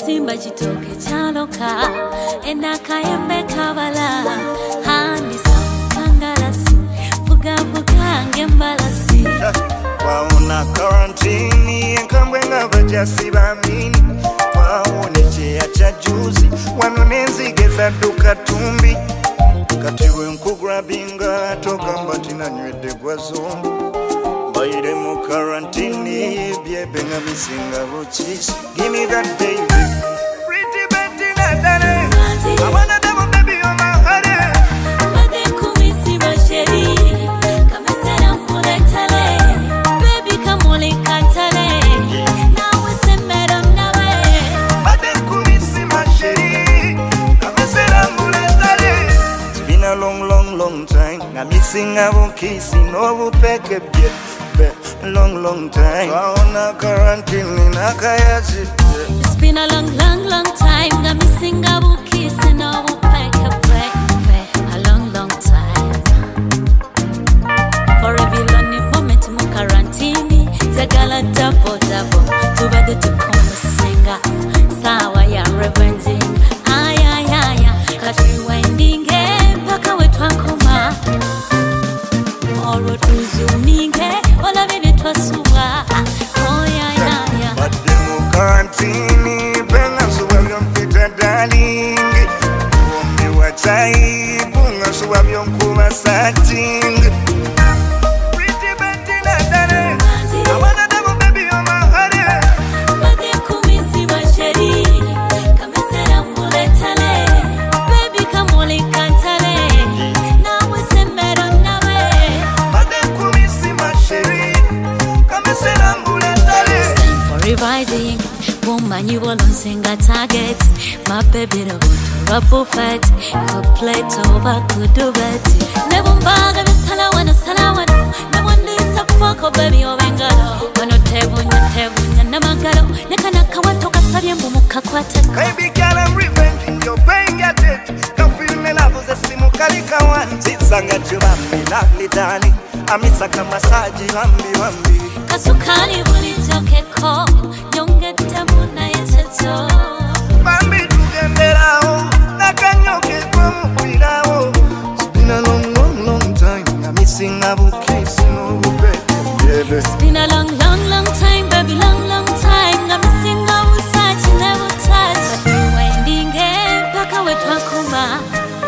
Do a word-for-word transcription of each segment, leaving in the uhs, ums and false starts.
Simba chitoke chaloka enaka embe kabala hani sangalasi buga buga ngembalasi waona quarantine enkambwe ngabajasi bamini waone cheya cha juzi wanonenzigeza duka tumbi katiwe nkugrabinga toka mbatina nywede kwa zombu baile mu quarantine byebe nga misinga buchisi give me that baby pretty baby na dane I wanna double baby on my heart bade kumisi basheri kama sera muletale baby kamole katale nawe semera nawe bade kumisi basheri kama sera muletale it's been a long long long time na misinga bukisi no bupeke bye long long time waona quarantine nakayazi it's been a long long long time nga misinga bukisi no bupeke bye a long long time for every lonely moment mu quarantine zagala double double tubade tukomusinga sawa ya revenge ay ay ay kati wending paka wetwakoma oro tuzuminge ola bibi twasuwa oh ya ya ya bade mu quarantine benga suwa byompita darling wombi wachai bunga suwa byonkuba satting pretty baby na dane I wanna double baby on my heart bade kumisi basheri kama sera muletale baby kamole kantale nawe semero nawe bade kumisi masheri kama sera muletale for revising woman you will sing a target my baby the water buffet complete over could do it never bag of salawana salawana no one is a fuck oh baby oh bengalo wano tebu nyatebu nyanamagalo nekana kawatoka sabye mbumuka kwata baby girl I'm revenging your pain get it don't feel me love the simu kalika one zitsanga chubami lovely darling amisa kama saji wambi wambi kasukani bulijokeko nyongete muna yechecho bambi tugenderao nakanyoke kwa mpirao it's been a long long long time I'm missing a bukisi no bubeke it's been a long long long time baby long long time I'm missing our touch never touch but you winding paka wetwakoma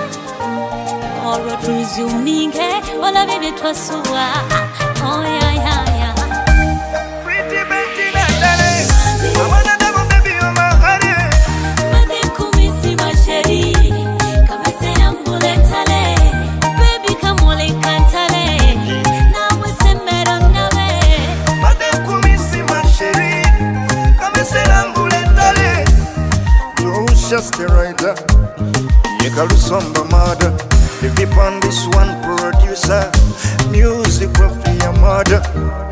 oro tuzuminge wala bibi twasuwa oh ya ya ya pretty baby na dane I wanna double baby on my heart bade kumisi basheri kama sera muletale baby kamole kantale nawe semero nawe bade kumisi masheri kama sera muletale Joshua Sterida Yekalusomba mother the vip on this one producer music of the mother